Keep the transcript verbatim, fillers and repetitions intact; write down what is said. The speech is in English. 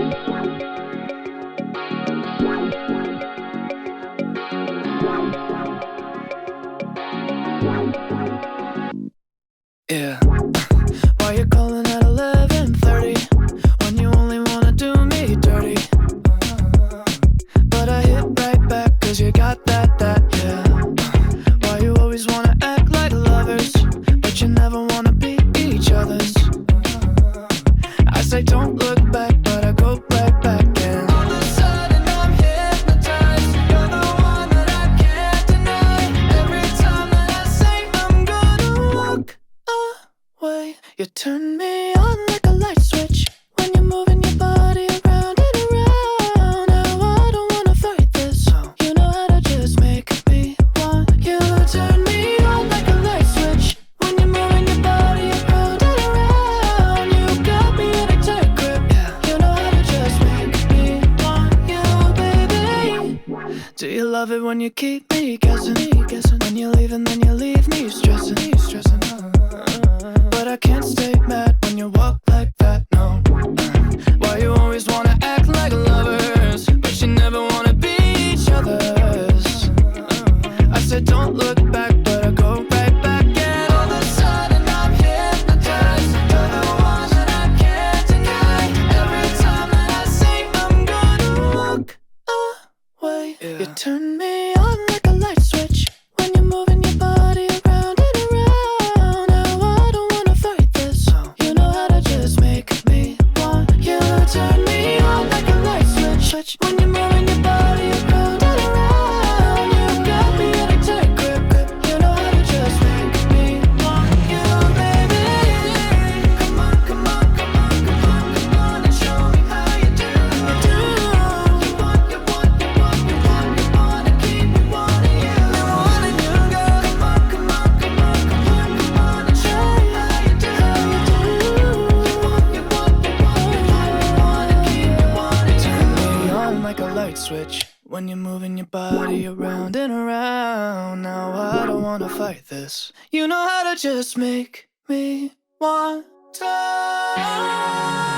Yeah. Why you calling at eleven thirty when you only wanna do me dirty? But I hit right back cause you got that, that, yeah. Why you always wanna act like lovers but you never wanna be each other's? I say don't look back but I go right back and all of a sudden I'm hypnotized. You're the one that I can't deny. Every time that I say I'm gonna walk away, you turn me on like a light switch when you're moving your body around and around. Now I don't wanna fight this, you know how to just make me want you. Turn me on like a light switch when you're moving your body around and around. You got me in a tight grip, you know how to just make me want you, baby. Do you love it when you keep me guessing? When you leave and then you leave me stressing, stressing. But I can't stay mad when you walk like that, no. Why you always wanna act like lovers but you never wanna be each other's? I said don't look back but I go right back and all of a sudden I'm hypnotized. You're the one that I can't deny. Every time that I say I'm gonna walk away, yeah. You turn me on like a light switch when you're moving your body around and around. Now I don't wanna fight this, you know how to just make me want you. Turn me on like a light switch when you're moving your body around and around. You got me in a tight grip, you know how to just make me want you, baby. Come on, come on, come on, come on, come on and show me how you do. You want, you want, you want, you want, you wanna keep me wanting you. Wanting you, girl. Come on, come on, come on, come on, come on and show me how you do. You want, you want, you want, you want, you wanna keep me wanting you. Turn me on like a light switch when you're moving your body around and around. Now I don't wanna fight this, you know how to just make me want to.